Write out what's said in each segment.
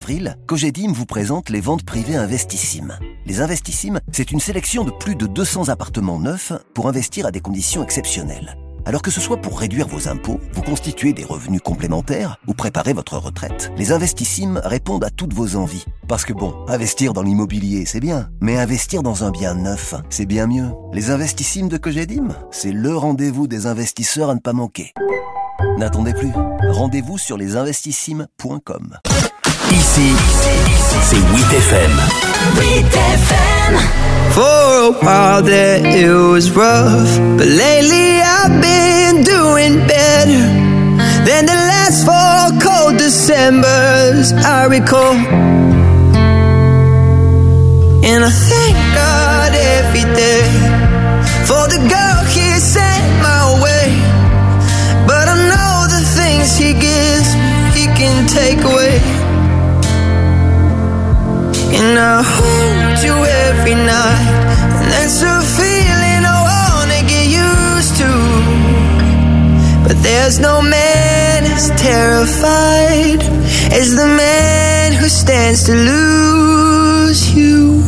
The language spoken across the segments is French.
avril, Cogedim vous présente les ventes privées Investissime. Les Investissime, c'est une sélection de plus de 200 appartements neufs pour investir à des conditions exceptionnelles. Alors que ce soit pour réduire vos impôts, vous constituer des revenus complémentaires ou préparer votre retraite, les Investissime répondent à toutes vos envies. Parce que bon, investir dans l'immobilier, c'est bien, mais investir dans un bien neuf, c'est bien mieux. Les Investissime de Cogedim, c'est le rendez-vous des investisseurs à ne pas manquer. N'attendez plus, rendez-vous sur lesinvestissime.com. Ici, c'est 8FM. 8FM. For a while there it was rough, but lately I've been doing better than the last 4 cold Decembers I recall. And I thank God every day for the girl He sent my way. But I know the things He gives me, He can take away. And I hold you every night, and that's a feeling I wanna get used to. But there's no man as terrified as the man who stands to lose you.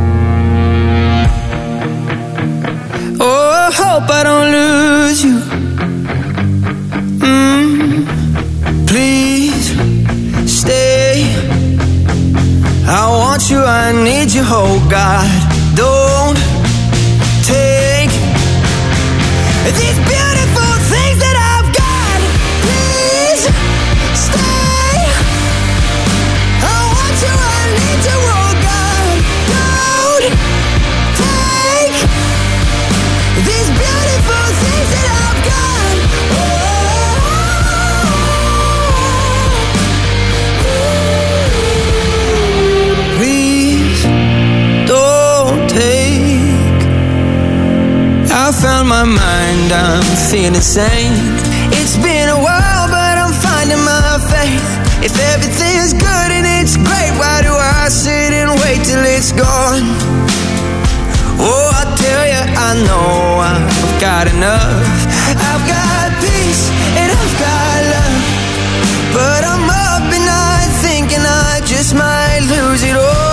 Oh, I hope I don't lose you. Please stay. I want you, I need you, oh God. Don't take these beautiful things that I've got. Please stay. I want you, I need you, oh God. Don't take these beautiful things that I've got. I found my mind, I'm feeling sane. It's been a while, but I'm finding my faith. If everything's good and it's great, why do I sit and wait till it's gone? Oh, I tell you, I know I've got enough. I've got peace and I've got love, but I'm up at night thinking I just might lose it all.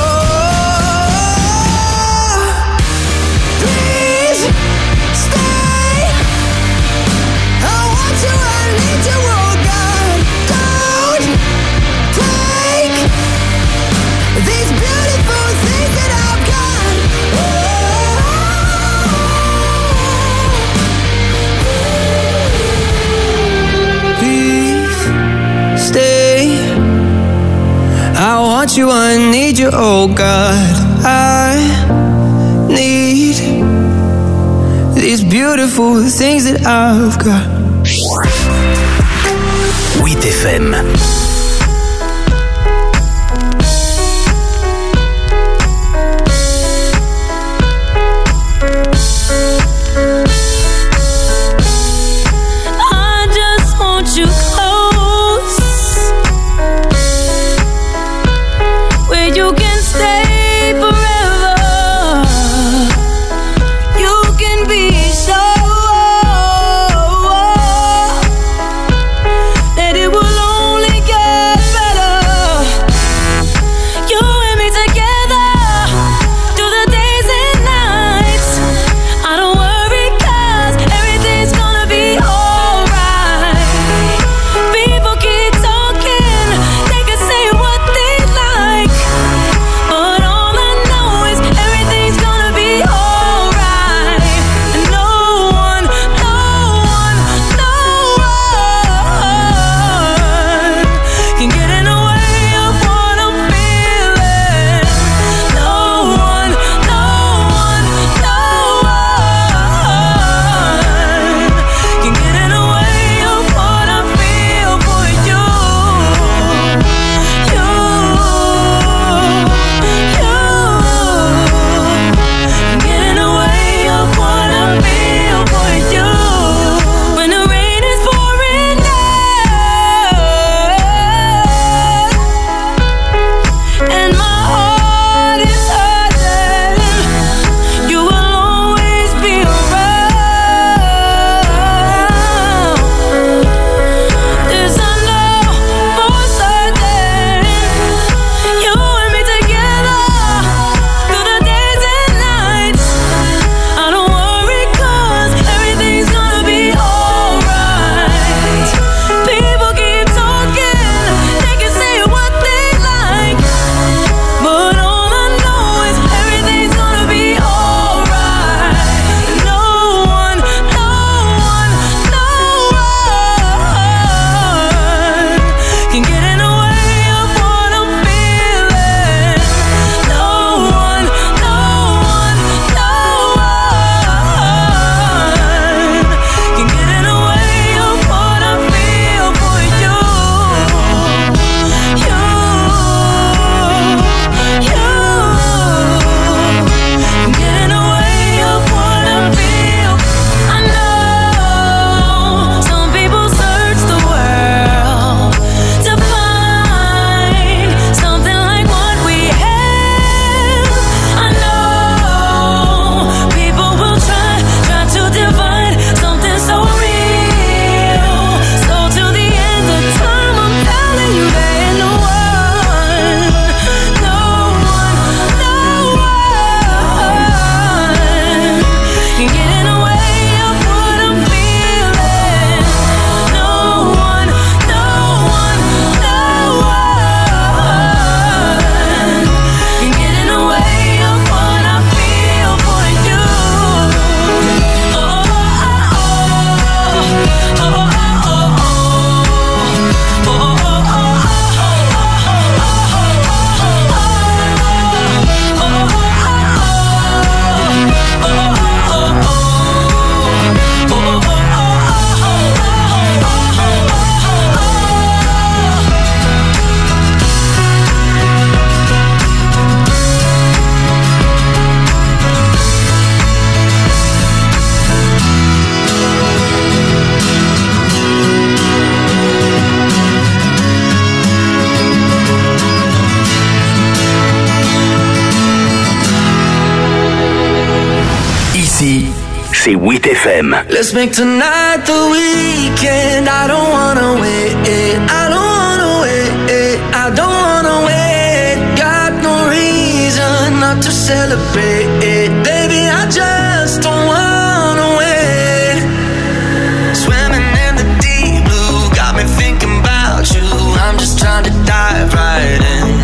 I want you, I need you, oh God. I need these beautiful things that I've got. 8FM. That it will only get c'est 8FM. Let's make tonight the weekend. I don't wanna wait. I don't wanna wait. I don't wanna wait. Got no reason not to celebrate. Baby, I just don't wanna wait. Swimming in the deep blue, got me thinking about you. I'm just trying to dive right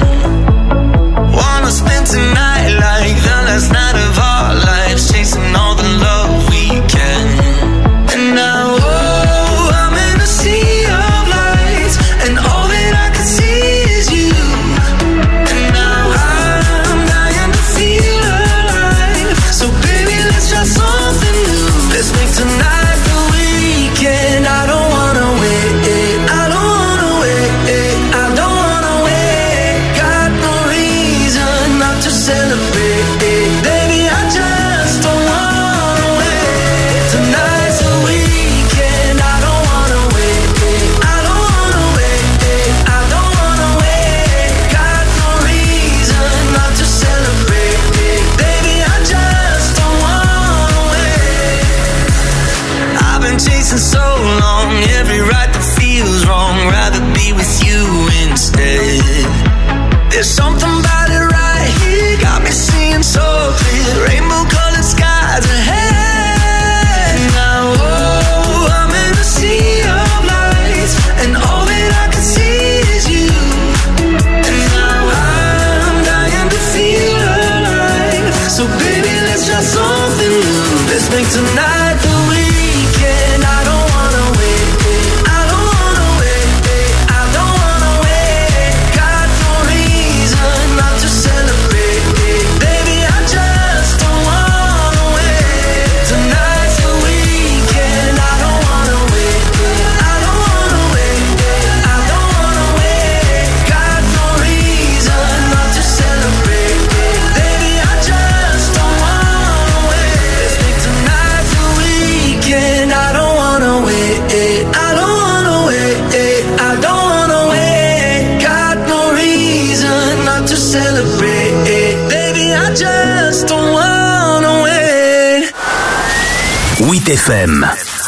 in. Wanna spend tonight like the last night of our lives, chasing all the love we can. And now, oh, I'm in a sea of lights, and all that I can see is you. And now I'm dying to feel alive. So baby, let's try something new. Let's make tonight the weekend. I don't wanna wait. I don't wanna wait. I don't wanna wait. Got no reason not to celebrate. Baby, I just don't wanna wait. Tonight's the weekend. I don't wanna wait. I don't wanna wait. I don't wanna wait. Got no reason not to celebrate. Baby, I just don't wanna wait. I've been chasing so long, every right that feels wrong. Rather be with you instead. There's something about it right here, got me seeing so clear. Rainbow colored skies ahead. Now, oh, I'm in a sea of lights, and all that I can see is you. And now I'm dying to feel alive. So baby, let's try something new. Let's make tonight the weekend. I don't wanna wait. I don't wanna wait. I don't wanna wait. Got no reason not to celebrate. Baby, I just don't wanna wait. Tonight's the weekend. I don't wanna wait. I don't wanna wait. I don't wanna wait. Got no reason not to celebrate. Baby, I just don't wanna wait. Let's make tonight the weekend. I don't wanna wait. I don't wanna wait. I don't wanna wait. Got no reason not to celebrate. Baby, I just don't wanna wait. 8FM.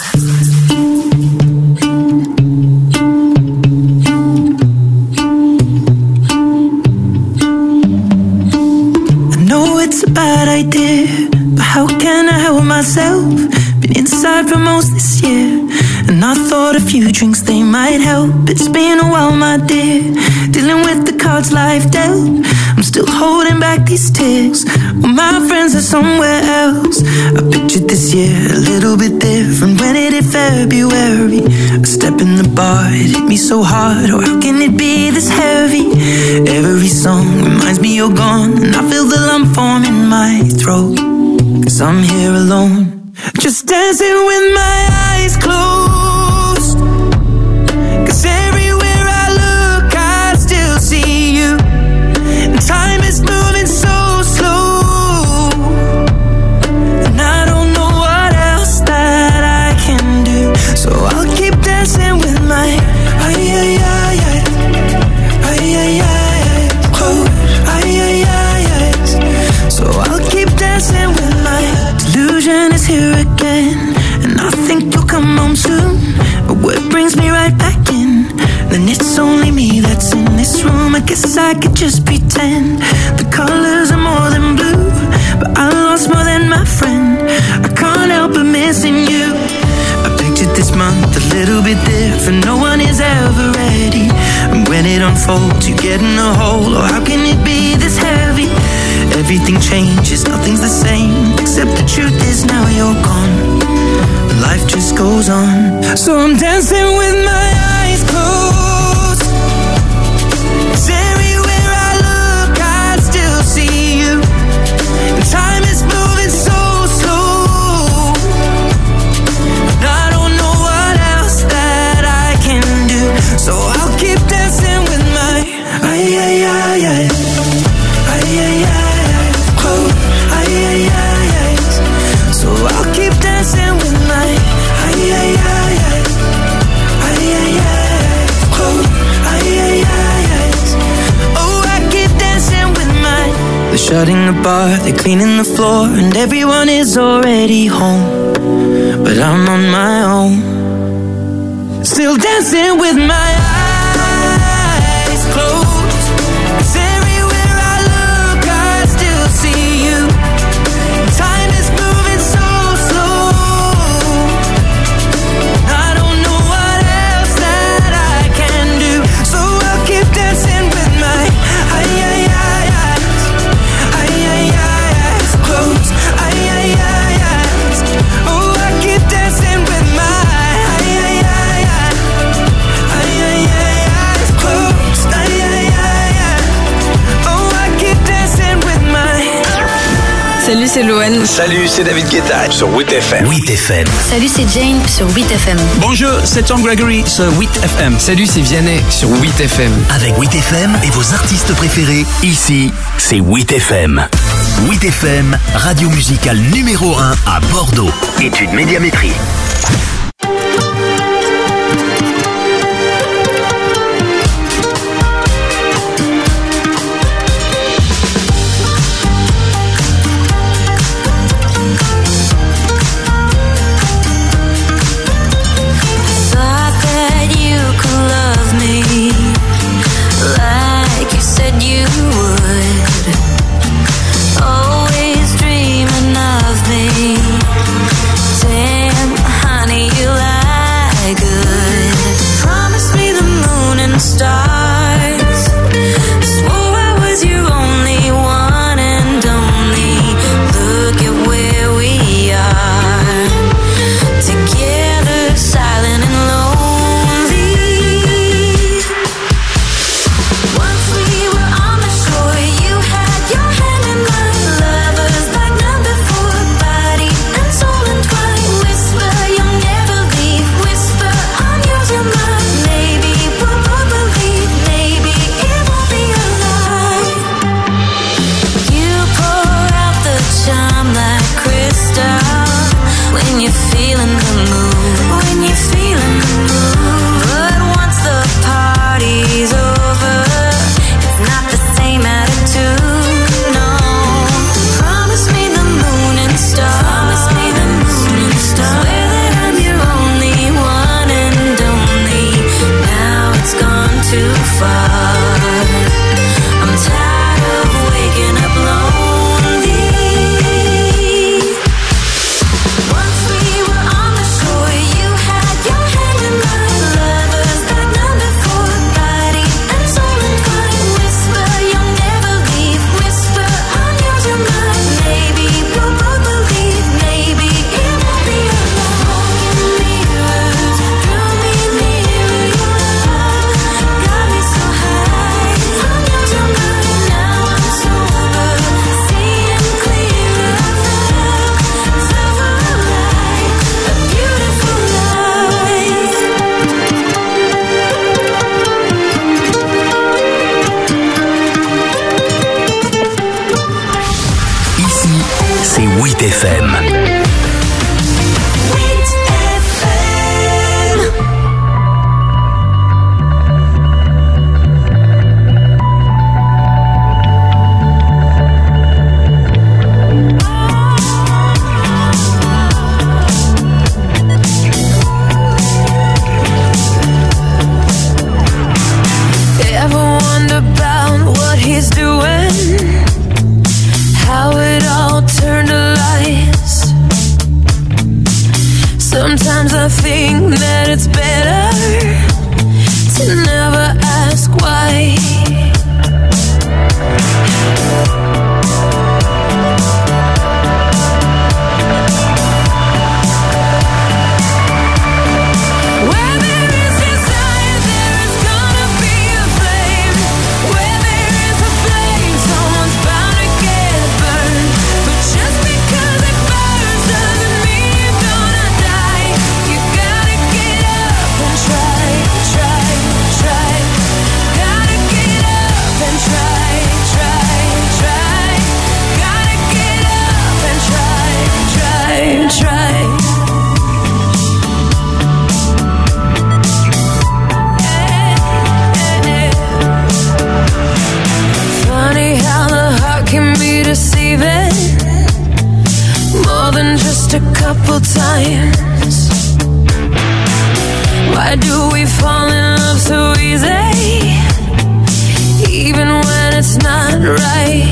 I know it's a bad idea, but how can I help myself? Been inside for most this year, and I thought a few drinks they might help. It's been a while, my dear, dealing with the cards life dealt. I'm still holding back these tears, well, my friends are somewhere else. I pictured this year a little bit different when it hit February. A step in the bar, it hit me so hard. Oh, how can it be this heavy? Every song reminds me you're gone, and I feel the lump form in my throat. 'Cause I'm here alone, just dancing with my eyes closed. 'Cause everywhere I look, I still see you. And time is moving so slow, and I don't know what else that I can do. So I'll keep dancing with my so I'll keep dancing with my delusion is here again, and I think you'll come home soon. But what brings me right back in? Then it's only me that's in this room. I guess I could just pretend the colors are more than blue, but I lost more than my friend. I can't help but missing you. I pictured this month a little bit different. No one is ever ready, and when it unfolds, you get in a hole. Oh, how can it be this heavy? Everything changes, nothing's the same, except the truth is now you're gone. Life just goes on, so I'm dancing with my eyes closed. 'Cause everywhere I look, I still see you. And time is moving so slow, and I don't know what else that I can do. So I'll keep dancing with my so I'll keep dancing with my oh, I keep dancing with my. They're shutting the bar, they're cleaning the floor, and everyone is already home. but I'm on my own. Still dancing with my eyes closed. 'Cause everywhere I look, I still see you. Time is moving so slow. I don't know what else that I can do, so I'll keep dancing with my eyes closed. Oh, I keep dancing with my eyes closed. Oh, I keep dancing with my. Salut, c'est Loane. Salut, c'est David Guetta sur 8FM. 8FM. Salut, c'est Jane sur 8FM. Bonjour, c'est Tom Gregory sur 8FM. Salut, c'est Vianney sur 8FM. Avec 8FM et vos artistes préférés, ici, c'est 8FM. 8FM, radio musicale numéro 1 à Bordeaux. Étude médiamétrie. He's doing, how it all turned to lies. couple times. Why do we fall in love so easy, even when it's not right?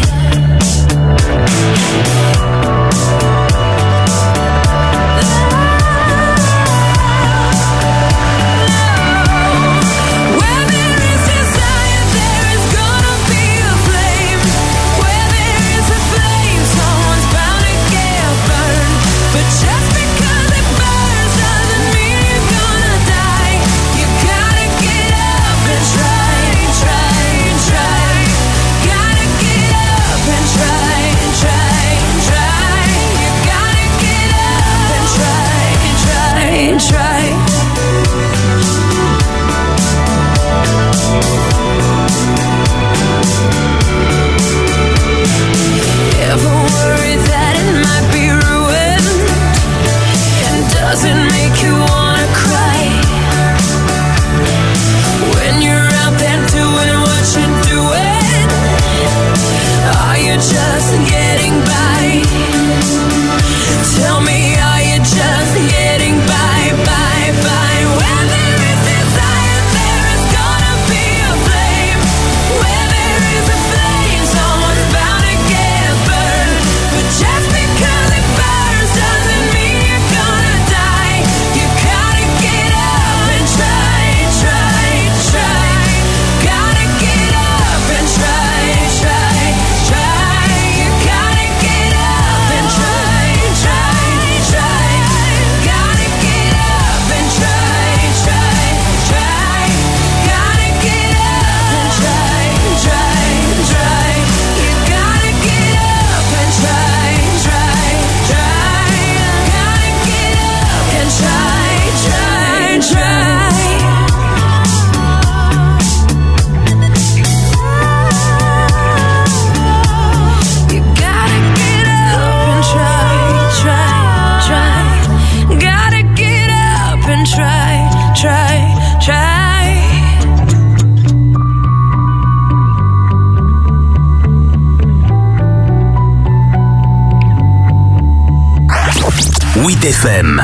FM.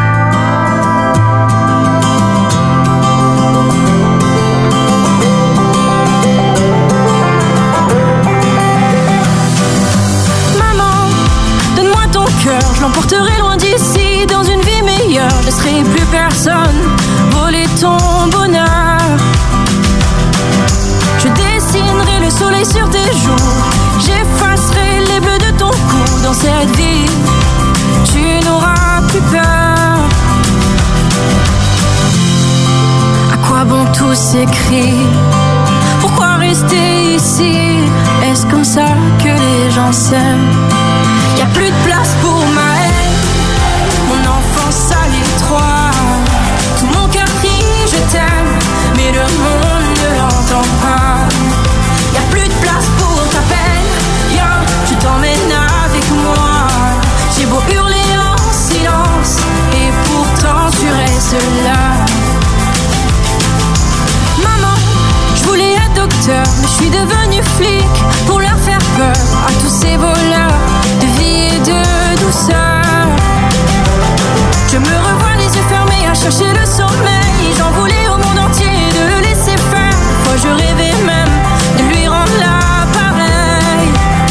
Je l'emporterai loin d'ici, dans une vie meilleure. Je laisserai plus personne voler ton bonheur. Je dessinerai le soleil sur tes joues, j'effacerai les bleus de ton cou. Dans cette vie, tu n'auras plus peur. À quoi bon tous ces cris? Pourquoi rester ici? Est-ce comme ça que les gens s'aiment? Y'a plus de place pour ma haine, mon enfance à l'étroit. Tout mon cœur crie je t'aime, mais le monde ne l'entend pas. Y'a plus de place pour ta peine, viens, je t'emmène avec moi. J'ai beau hurler en silence, et pourtant tu restes là. Maman, je voulais être docteur, mais je suis devenue flic pour leur faire peur à tous ces voleurs de vie et de douceur. Je me revois les yeux fermés à chercher le sommeil. J'en voulais au monde entier de le laisser faire. Moi je rêvais même de lui rendre l'appareil.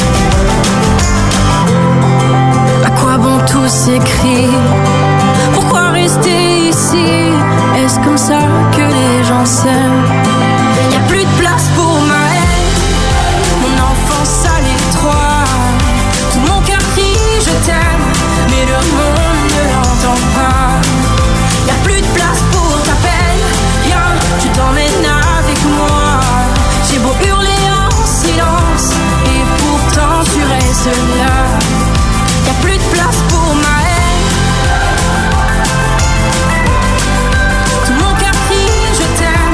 À quoi bon tous ces cris? Pourquoi rester ici? Est-ce comme ça que les gens s'aiment? Y'a plus de place pour ma haine, mon enfance à l'étroit. Tout mon cœur crie je t'aime, mais le monde ne l'entend pas. Y'a plus de place pour ta peine, viens, je t'emmène avec moi. J'ai beau hurler en silence, et pourtant tu restes là. Y'a plus de place pour ma haine, tout mon cœur crie je t'aime.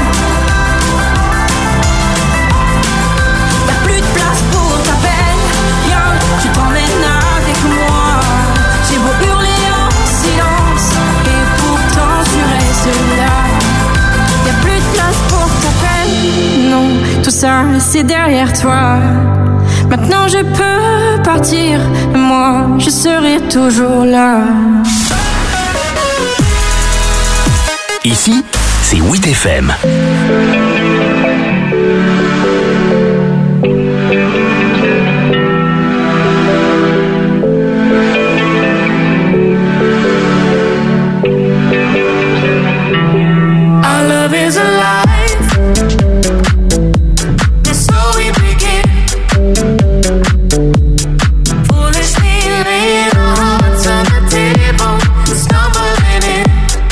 Y'a plus de place pour ta peine, viens, je t'emmène avec moi. J'ai beau hurler en silence, et pourtant tu restes là. Y'a plus de place pour ta peine, non, tout ça c'est derrière toi. Maintenant je peux partir, et moi je serai toujours là. Ici, c'est 8FM. Our love is alive, and so we begin. Foolishly laying our hearts on the table, stumbling in.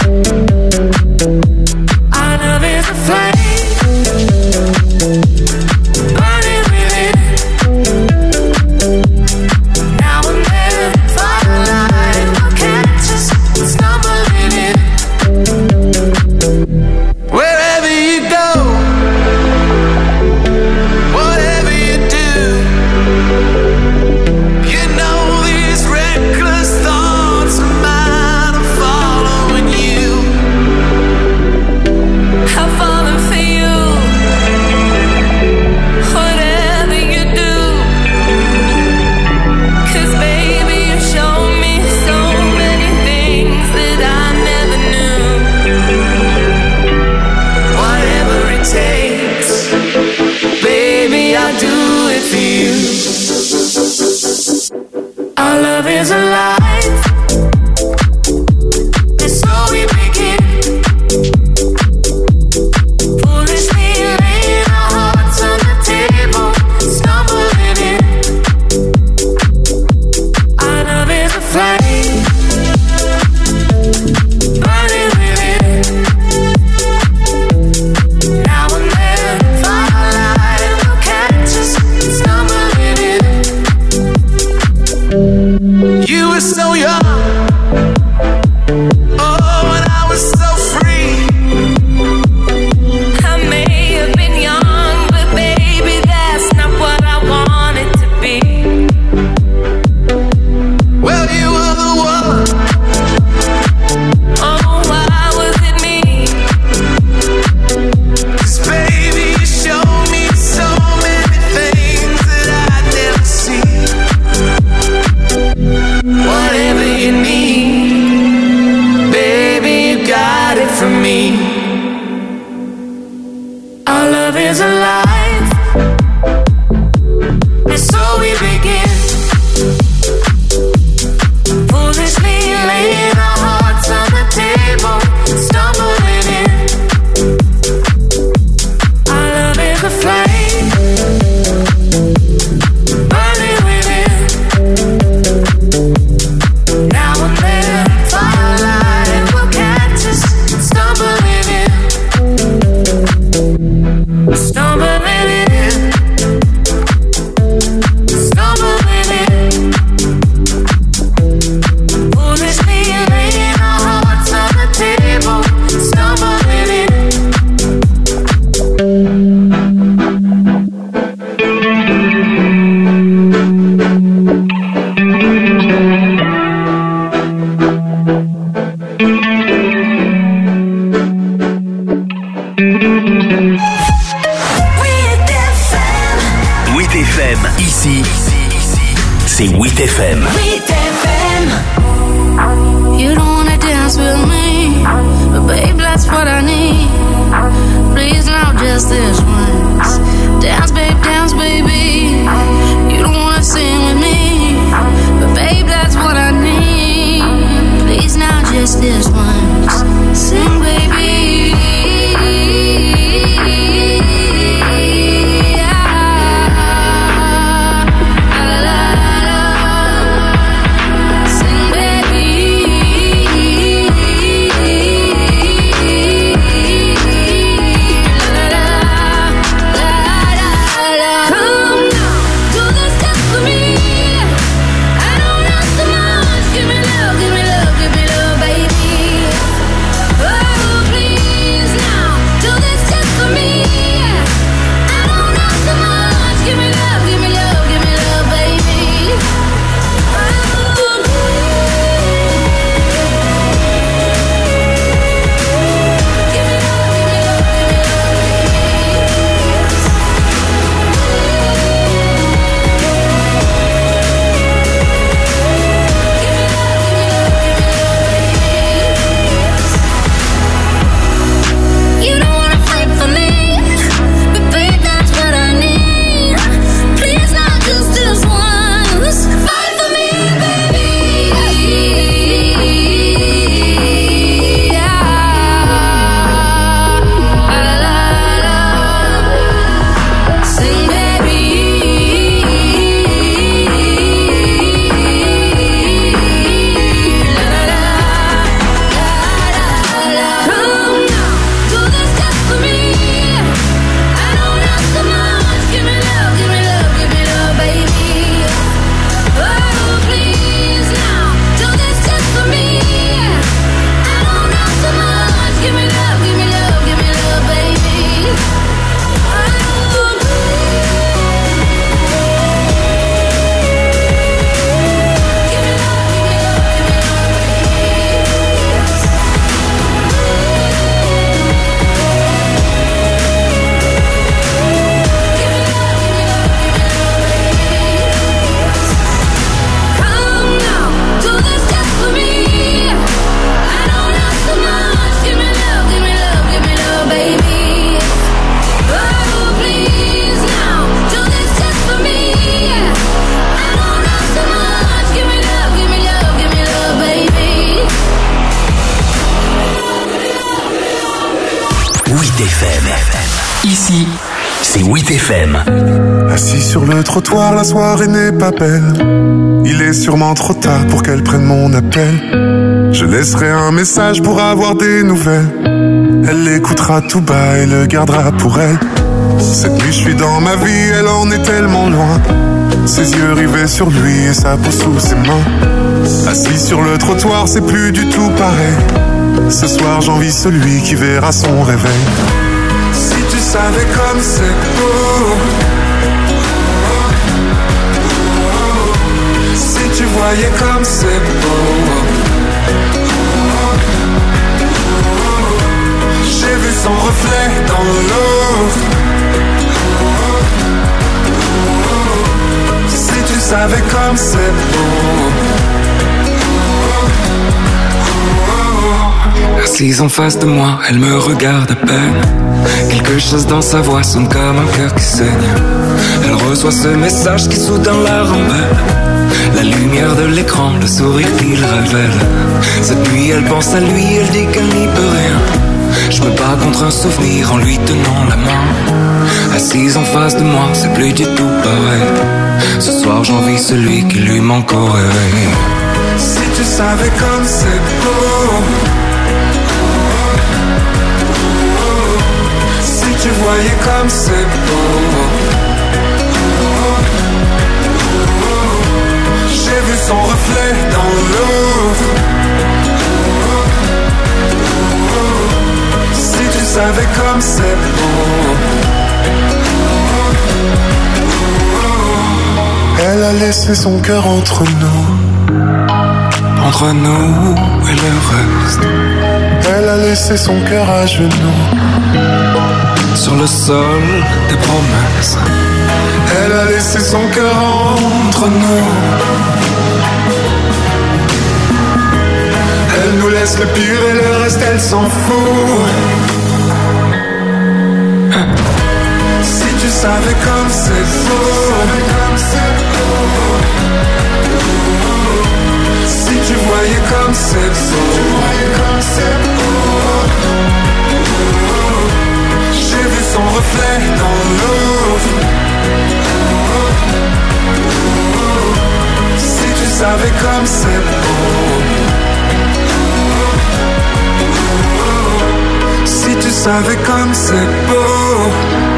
Our love is a flame, burning within. Now and then, firelight will catch us, stumbling in. Wherever you go, whatever you do, you know these reckless thoughts of mine are following you. I've fallen for you, whatever you do. 'Cause baby, you show me so many things that I never knew. Whatever it takes, baby, I'll do it for you. Our love is alive, and so we begin. Foolishly laying our hearts on the table, stumbling in. Our love is a flame, burning within. Now and then, firelight will catch us, stumbling in. You were so young, oh, and I was so free. I may have been young, but baby, that's not what I wanted to be. Well, you were the one. Oh, why was it me? 'Cause baby, you showed me so many things that I'd never see. Whatever you need, baby, you got it from me. Our love is alive, and so we begin. Foolishly laying our hearts on the table, stumbling in. Our love is a flame, burning within. Now and then, firelight will catch us, stumbling in. Stumbling in, stumbling in. Foolishly laying our hearts on the table, stumbling in. With FM. 8FM, ici, c'est 8FM. With FM. You don't wanna dance with me, but babe, that's what I need. Please, now just this once. Dance, baby. You don't wanna sing with me, but babe, that's what I need. Please, now just this once. Sing, baby. Sing, baby. La, la, la, la, la. FM. Ici, c'est 8FM. Assis sur le trottoir, la soirée n'est pas belle. Il est sûrement trop tard pour qu'elle prenne mon appel. Je laisserai un message pour avoir des nouvelles. Elle l'écoutera tout bas et le gardera pour elle. Cette nuit je suis dans ma vie, elle en est tellement loin. Ses yeux rivés sur lui et sa peau sous ses mains. Assis sur le trottoir, c'est plus du tout pareil. Ce soir j'envie celui qui verra son réveil. Si tu savais comme c'est beau, si tu voyais comme c'est beau. J'ai vu son reflet dans l'eau. Si tu savais comme c'est beau. Assise en face de moi, elle me regarde à peine. Quelque chose dans sa voix sonne comme un cœur qui saigne. Elle reçoit ce message qui soudain la rembelle. La lumière de l'écran, le sourire qu'il révèle. Cette nuit elle pense à lui, elle dit qu'elle n'y peut rien. Je me bats contre un souvenir en lui tenant la main. Assise en face de moi, c'est plus du tout pareil. Ce soir j'envie celui qui lui manque au réveil. Si tu savais comme c'est beau. Si tu voyais comme c'est beau. J'ai vu son reflet dans l'eau. Si tu savais comme c'est beau. Elle a laissé son cœur entre nous. Entre nous et le reste. Elle a laissé son cœur à genoux. Sur le sol des promesses. Elle a laissé son cœur entre nous. Elle nous laisse le pire et le reste elle s'en fout. Si tu savais comme c'est beau. Si tu voyais comme c'est beau. J'ai vu son reflet dans l'eau. Si tu savais comme c'est beau. Si tu savais comme c'est beau.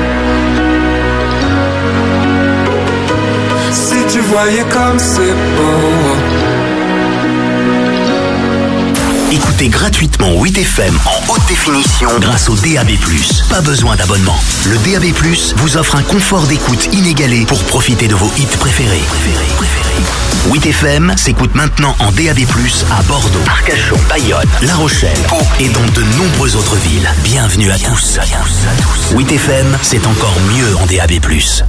Si tu voyais comme c'est beau. Écoutez gratuitement 8FM en haute définition grâce au DAB+. Pas besoin d'abonnement. Le DAB+, vous offre un confort d'écoute inégalé pour profiter de vos hits préférés. 8FM s'écoute maintenant en DAB+, à Bordeaux, Arcachon, Bayonne, La Rochelle, Pau et dans de nombreuses autres villes. Bienvenue à tous. 8FM, c'est encore mieux en DAB+.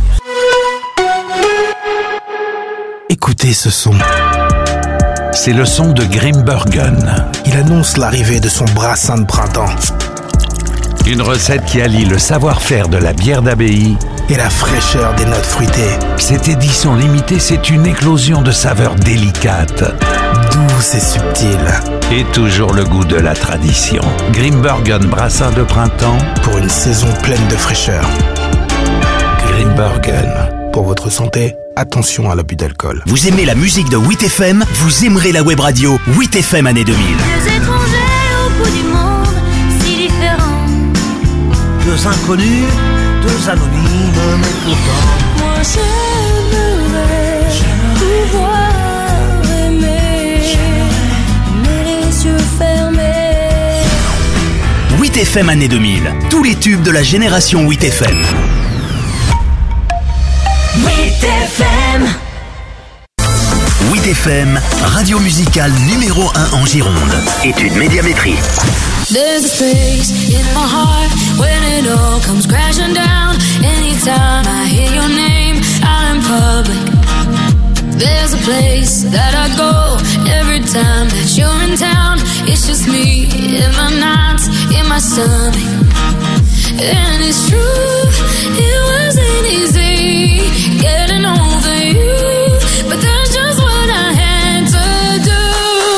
Écoutez ce son. C'est le son de Grimbergen. Il annonce l'arrivée de son brassin de printemps. Une recette qui allie le savoir-faire de la bière d'abbaye et la fraîcheur des notes fruitées. Cette édition limitée, c'est une éclosion de saveurs délicates, douces et subtiles. Et toujours le goût de la tradition. Grimbergen brassin de printemps pour une saison pleine de fraîcheur. Grimbergen. Pour votre santé, attention à l'abus d'alcool. Vous aimez la musique de 8FM, vous aimerez la web radio 8FM année 2000. Deux étrangers au bout du monde, si différents. Deux inconnus, deux anonymes, mais pourtant. Moi j'aimerais pouvoir aimer, mais les yeux fermés. 8FM année 2000, tous les tubes de la génération 8FM. 8FM. 8FM, radio musicale numéro 1 en Gironde. Étude médiamétrie. There's a space in my heart when it all comes crashing down. Anytime I hear your name out in public. There's a place that I go every time that you're in town. It's just me in my nights, in my stomach. And it's true, it wasn't easy getting over you, but that's just what I had to do.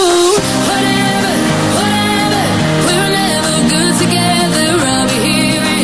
Whatever, we're never good together. I'll be here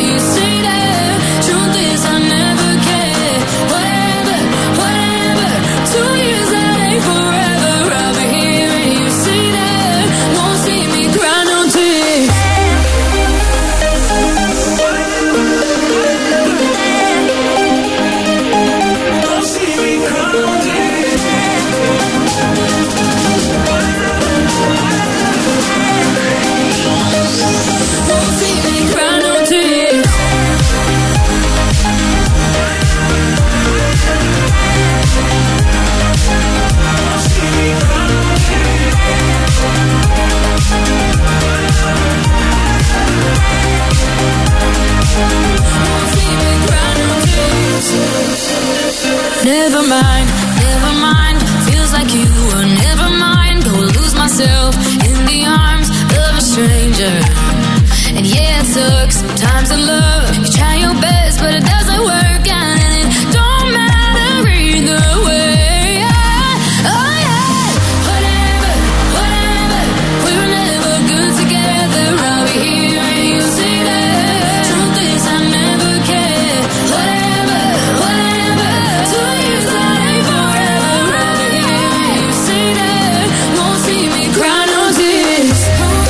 never mind, never mind. Feels like you were never mine. Go lose myself in the arms of a stranger. And yeah, it took some time to love. You try your best, but it doesn't work out, and it don't matter either way. Oh yeah, whatever, whatever. We were never good together. I'll be here and you see that. Truth is, I never cared. Whatever, whatever. 2 years that ain't forever. I'll be here and you see that. Won't see me cry no tears.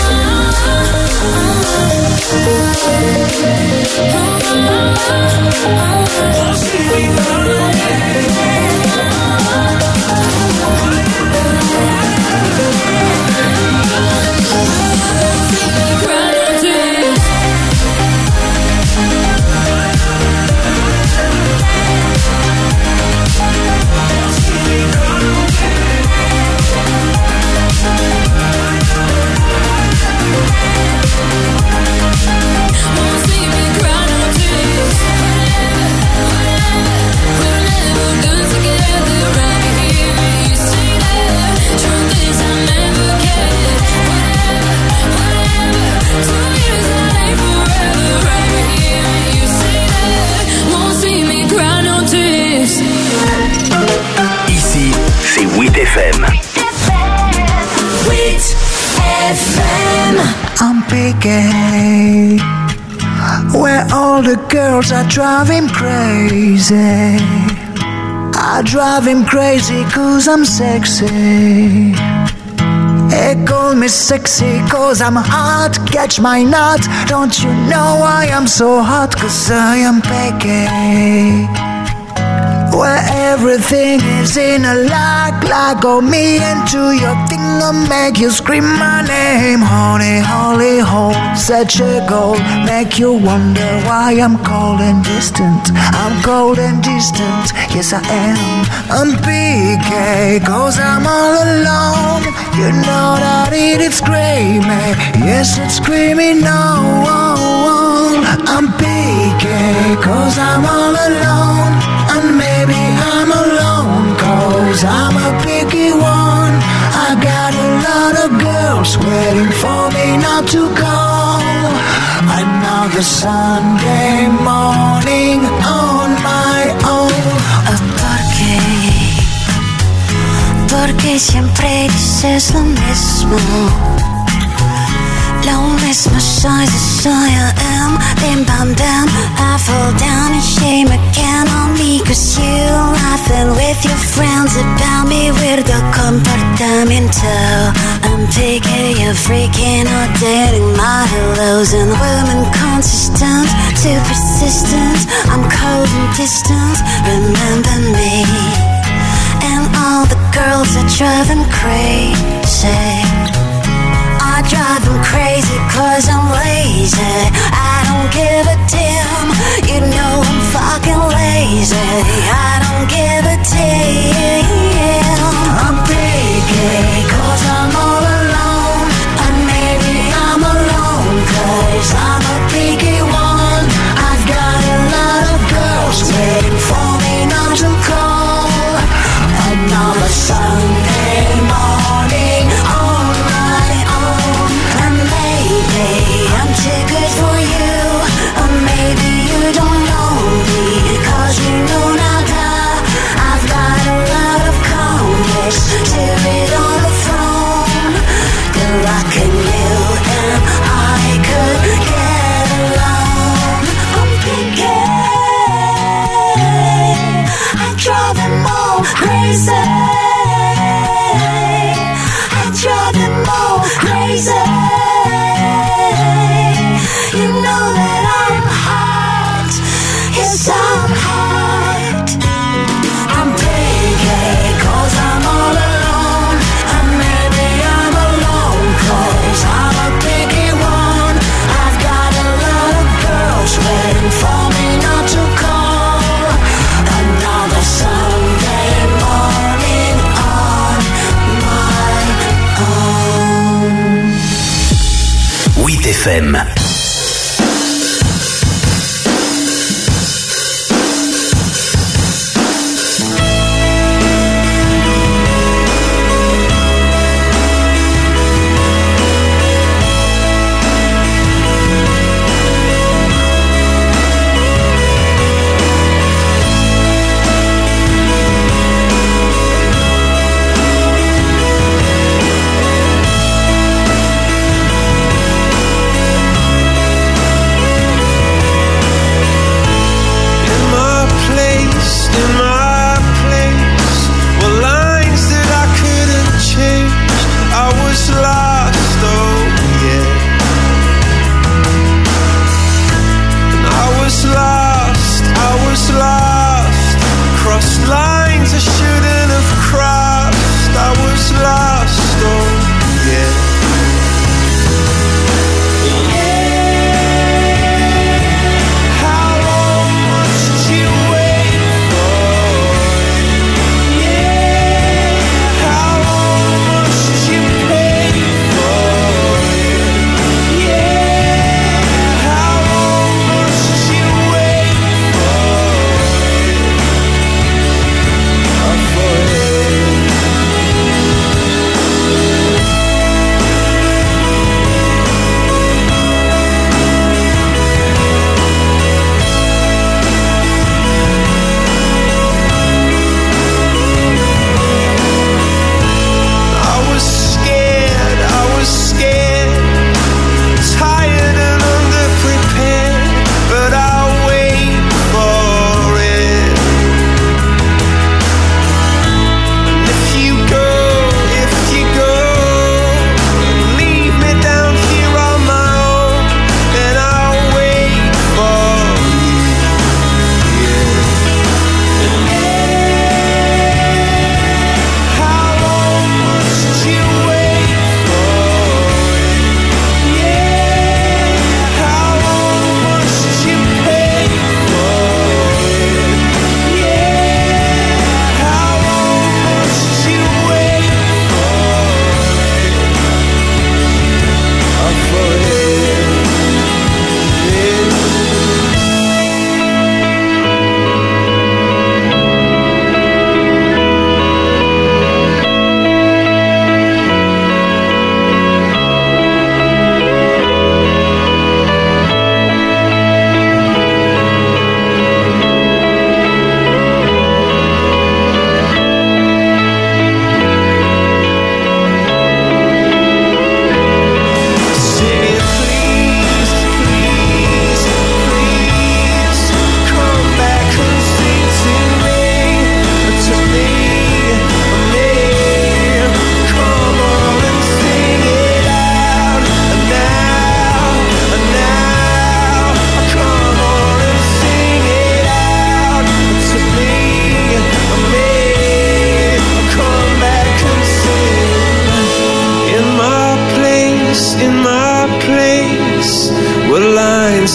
Ici, c'est 8FM. 8FM. I'm picky, where all the girls are driving crazy. I drive him crazy 'cause I'm sexy. They call me sexy 'cause I'm hot. Catch my nut. Don't you know I am so hot? 'Cause I am picky, where everything is in a like oh me into your thing I'll make you scream my name. Honey, holy hole, such a goal. Make you wonder why I'm cold and distant. I'm cold and distant, yes I am. I'm PK, 'cause I'm all alone. You know that it's screaming, yes it's screaming no. I'm PK, 'cause I'm all alone. And maybe I'm alone 'cause I'm a picky one. I got a lot of girls waiting for me not to call. Another Sunday morning on my own. Porque siempre dices lo mismo. Lo mismo soy, I am. Bim bam bam, I fall down in shame again on me. 'Cause you laughing with your friends about me. Weirdo comportamiento. I'm taking you freaking out, dating my hellos. And women consistent, too persistent. I'm cold and distant, remember me. And all the girls are driving crazy. I drive them crazy 'cause I'm lazy. I don't give a damn. You know I'm fucking lazy. I don't give a damn. I'm picky 'cause I'm all alone. And maybe I'm alone 'cause I'm a picky one. I've got a lot of girls waiting for me not to call. Another Sunday morning on my own. And maybe I'm too good for you. Or maybe you don't know me 'cause you know nada. I've got a lot of complex to it on the throne. They're rocking you and I could get along. I'm picky, I drive them all crazy. I drive them all crazy. You know that I'm hot. Yes, I'm hot. I'm picky 'cause I'm all alone. And maybe I'm alone 'cause I'm a picky one. I've got a lot of girls waiting for me not to call. Another Sunday morning on my own. 8FM.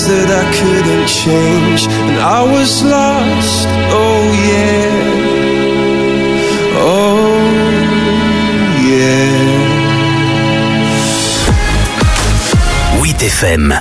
things that I couldn't change, and I was lost, oh yeah, oh yeah. 8 FM.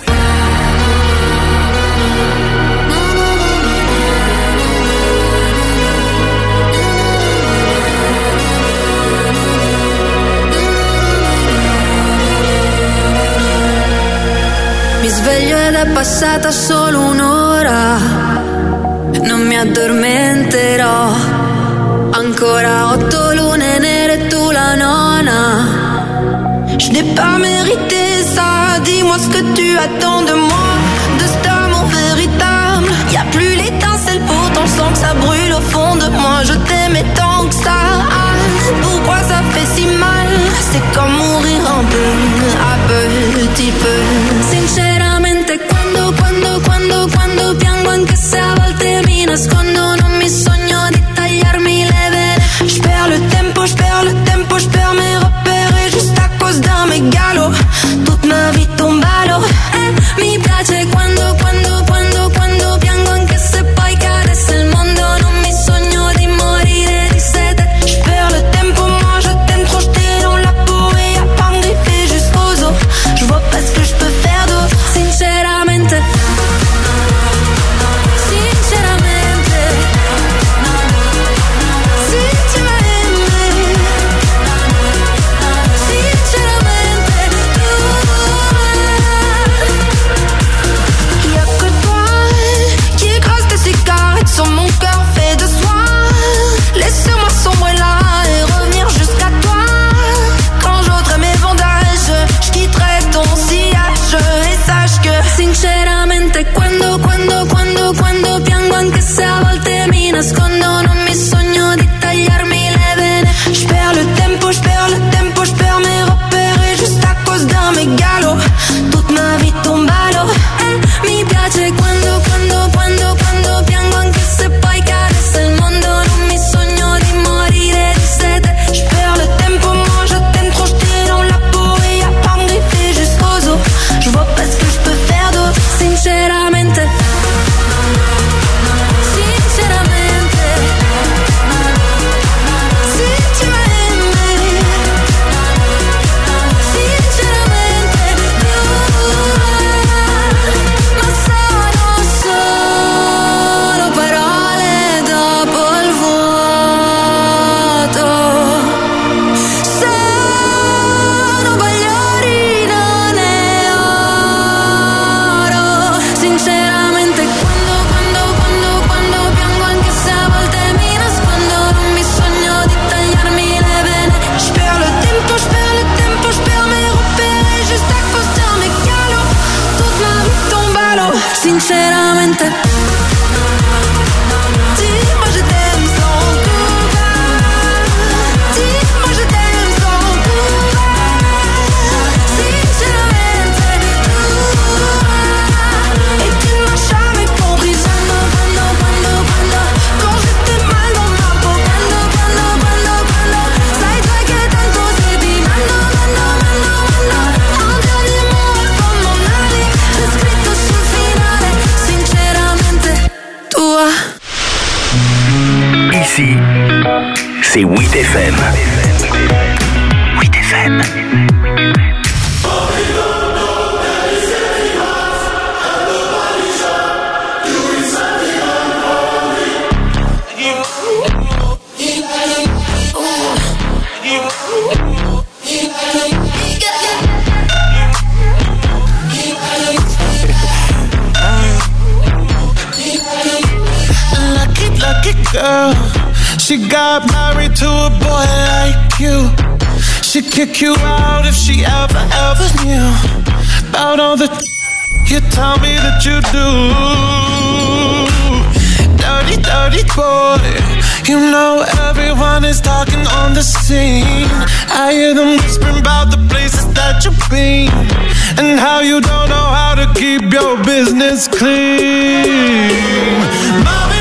Mi sveglio ed è passata solo un'ora, non mi addormenterò. Ancora 8 lune nere, tu la nona. Je n'ai pas mérité ça, dis-moi ce que tu attends de moi, de cet amour véritable. Y'a plus l'étincelle, pourtant je sens que ça brûle au fond de moi. Je t'aimais tant que ça, pourquoi ça fait si mal? C'est comme mourir un peu, a petit peu. Sinceramente quando piango, anche se a volte mi nascondo, non mi sogno di tagliarmi le vene. Je perds le tempo, je perds mes repères, et juste à cause d'un mégalo, toute ma vie tombe à l'eau. Mi piace quando piango, anche se poi cadesse il mondo, non mi sogno di morire di sete. Je perds le tempo, moi je t'aime trop, j'étais dans la peau, et y'a pas me griffer jusqu'aux os. Je vois pas ce que je peux faire d'autre, sinceramente. Sur mon cœur fait de soin, laisse-moi sombrer là et revenir jusqu'à toi. Quand j'ôterai mes bandages, je quitterai ton sillage, et sache que sinceramente quando piango, anche se a volte mi nascondo, non mi sogno di tagliarmi le vene. Je perds le tempo, je perds mes repères, et juste à cause d'un mégalo, toute ma vie tombe à l'eau. Mi piace quando piango, anche se poi cadesse il mondo, non mi sogno di morire di sete. Je perds le tempo, moi je t'aime trop, j'étais dans la peau, et y'a pas me griffer jusqu'aux os. Je vois pas ce que je peux faire d'autre, sinceramente. Sinceramente, dis-moi je t'aime sans courage, dis-moi je t'aime sans courage, sinceramente, et tu ne m'as jamais compris. Quand j'étais mal dans ma peau, sai già che tanto sei di mano, un dernier mot avant mon ali, c'è scritto sul finale. Ici, c'est 8 FM. 8 FM. Lucky girl, she got married to a boy like you. She'd kick you out if she ever knew about all the you tell me that you do. Dirty boy, you know everyone is talking on the scene. I hear them whispering about the places that you've been, and how you don't know how to keep your business clean. Mommy,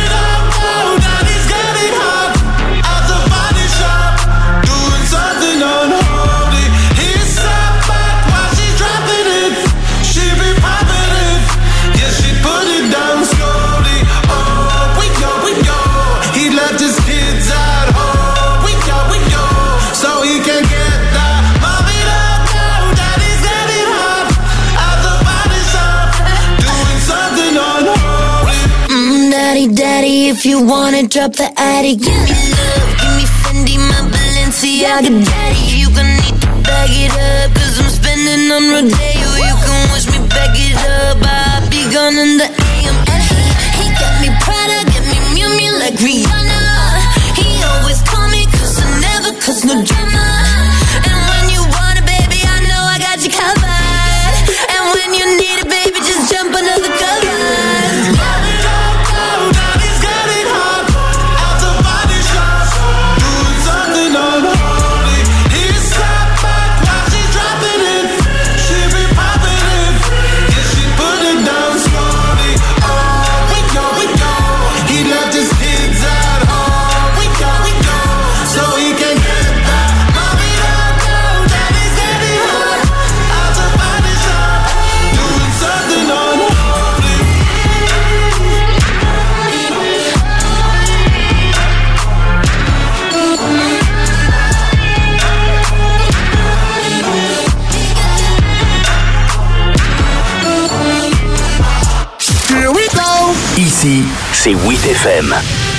if you wanna drop the attic. Give me love, give me Fendi, my Balenciaga daddy. You gon' need to bag it up, cause I'm spending on Rodeo. You can wish me back it up, I'll be gone in the AM. And he got me Prada, got me Miu Miu like Rihanna. He always call me cause I never cause no drama. And when you want it, baby, I know I got you covered. And when you need it, baby, just jump under the covers. Ici, c'est 8FM.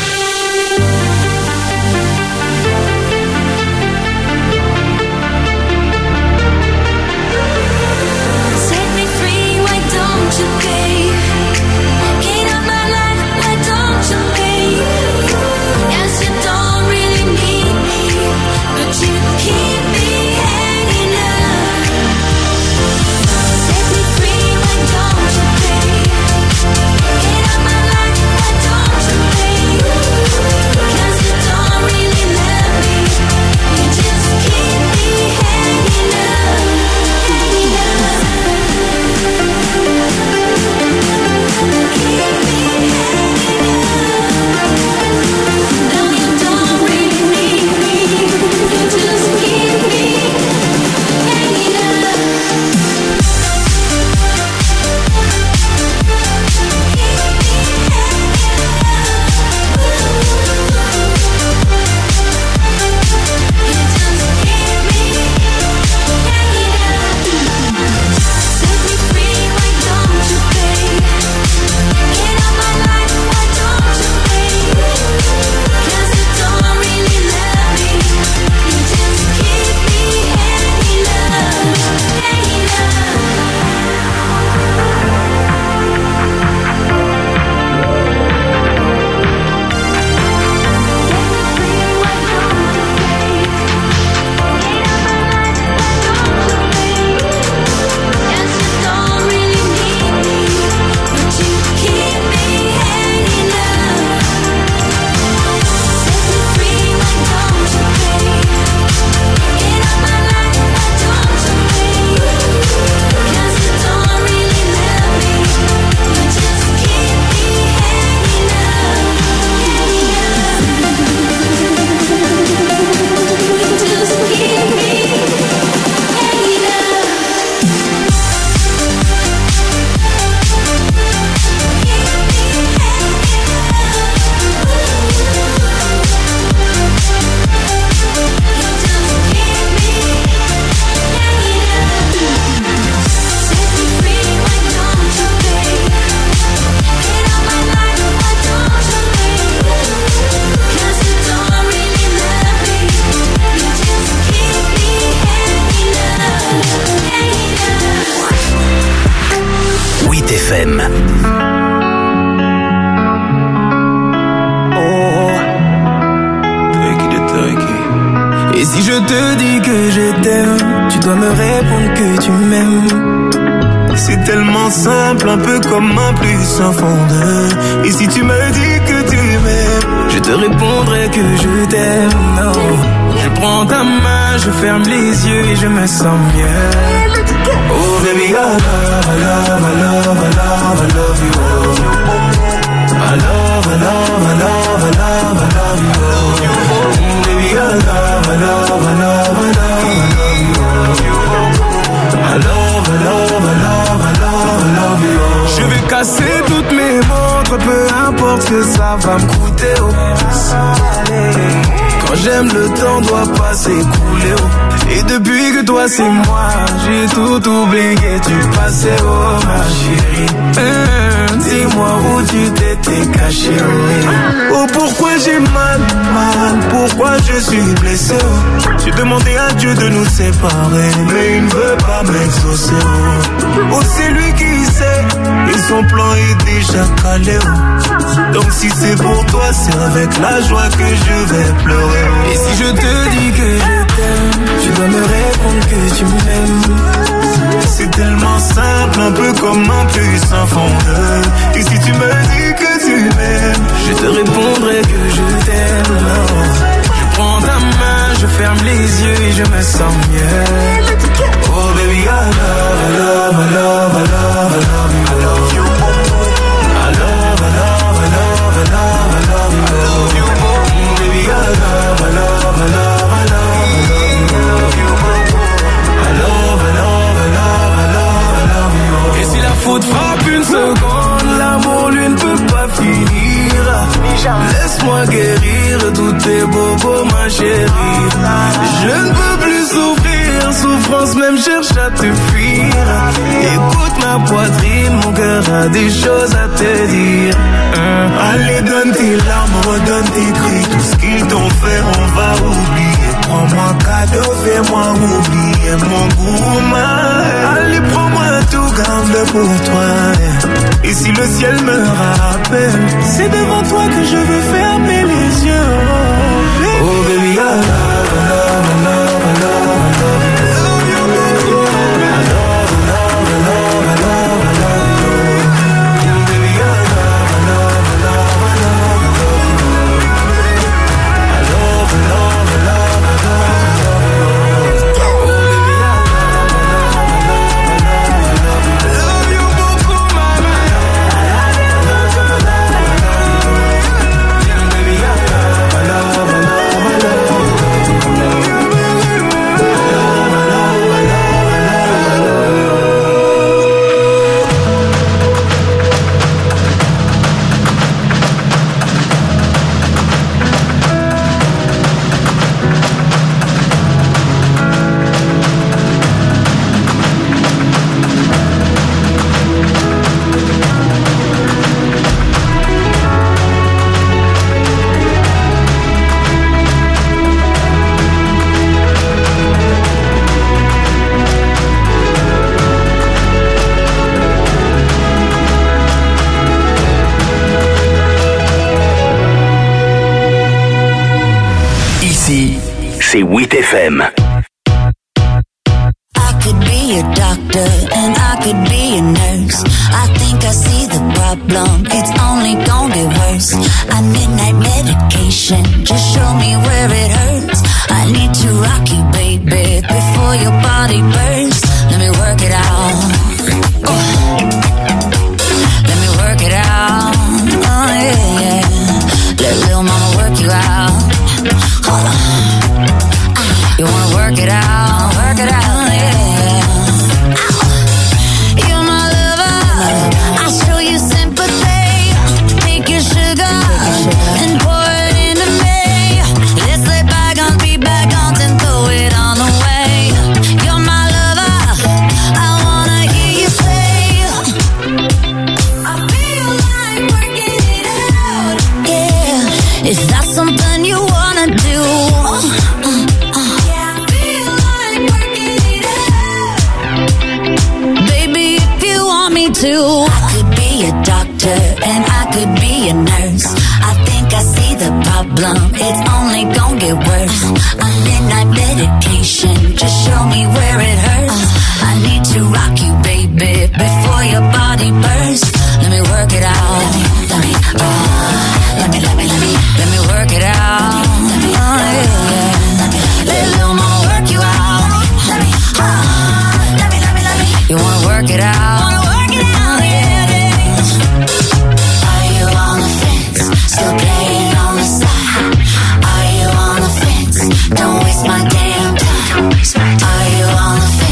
Et si je te dis que je t'aime, tu dois me répondre que tu m'aimes. C'est tellement simple, un peu comme un plus un fond de. Et si tu me dis que tu m'aimes, je te répondrai que je t'aime. Non. Je prends ta main, je ferme les yeux et je me sens mieux. Oh baby, I love, I love, I love, I love, I love you. I love, I love, I love, I love, I love you. Baby, I love, I love, I love, I love, I love you. I love, I love, I love, I love, I love you. Je vais casser toutes mes montres, peu importe ce que ça va me coûter. Oh. Quand j'aime, le temps doit pas s'écouler. Oh. Et depuis que toi c'est moi, j'ai tout oublié. Tu passais ma chérie. Dis-moi où tu t'étais caché. Oh pourquoi j'ai mal, pourquoi je suis blessé. J'ai demandé à Dieu de nous séparer, mais il ne veut pas m'exaucer. Oh c'est lui qui sait, et son plan est déjà calé. Donc si c'est pour toi, c'est avec la joie que je vais pleurer. Et si je te dis que je t'aime, tu dois me répondre que tu m'aimes. C'est tellement simple, un peu comme un puissant fondeur. Et si tu me dis que tu m'aimes, je te répondrai que je t'aime. Je prends ta main, je ferme les yeux et je me sens mieux. Oh baby, I love, I love, I love, I love, I love you, I love you. I love, I love, I love, I love, I love you, I love you. Baby, I love, I love, I love, I love you, I love, I love, I love, I love, I love you. Et si la faute frappe une seconde, l'amour lui ne peut pas finir. Laisse-moi guérir tous tes bobos, ma chérie. Je ne peux plus souffrir, souffrance même cherche à te fuir. Écoute ma poitrine, mon cœur a des choses à te dire. Allez, donne tes larmes, redonne tes cris. Tout ce qu'ils t'ont fait, on va oublier. Prends-moi cadeau, fais-moi oublier mon gourmand. Allez, prends-moi tout, garde-le pour toi. Et si le ciel me rappelle, c'est devant toi que je veux fermer les yeux. Oh baby, I love, I love, I love, I love, I love you. I love, I love, I love, I love, I love you. Baby, I love, I love, I love, I love, I love you. I love, I love, I love, I love, I love you. Oh baby, I love, I love, I love, I love, I love you beaucoup, mama. I love you beaucoup, mama. Baby, I love, I love, I love, I love, I love you. Ici, c'est 8 FM. I could be a doctor and I could be a nurse. I think I see the problem, it's only gonna get worse. I need night medication, just show me where it hurts. I need to rock you, baby, before your body bursts. Let me work it out. Let me work it out. Oh yeah, yeah. Let little mama work you out. Hold on. You wanna work it out, yeah. You're my lover, I'll show you sympathy. Take your sugar and pour it into me. Let's let bygones be bygones and throw it on the way. You're my lover, I wanna hear you say, I feel like working it out. Yeah, is that something you wanna do? I could be a doctor and I could be a nurse. I think I see the problem, it's only gonna get worse. I'm midnight medication, just show me where it hurts. I need to rock you, baby, before your body bursts. Let me work it out. Let me work it out. Oh, yeah. Let little mama work you out. You wanna work it out? Still playing on the side. Are you on the fence? Don't waste my damn time. Are you on the fence?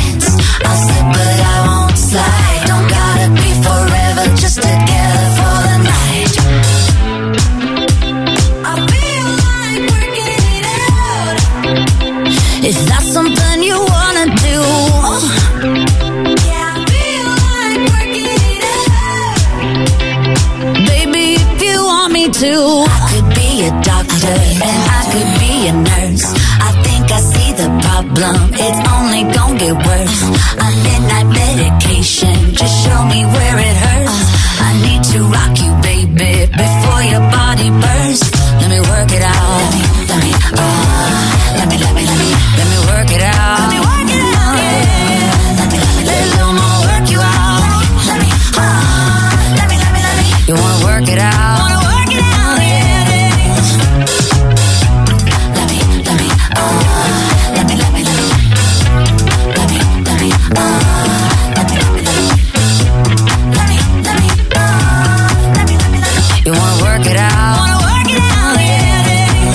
you. I could be a doctor and I could be a nurse. I think I see the problem, it's only gonna get worse. A midnight medication, just show me where it hurts. I need to rock you, baby, before your body bursts. Let me work it out. Let me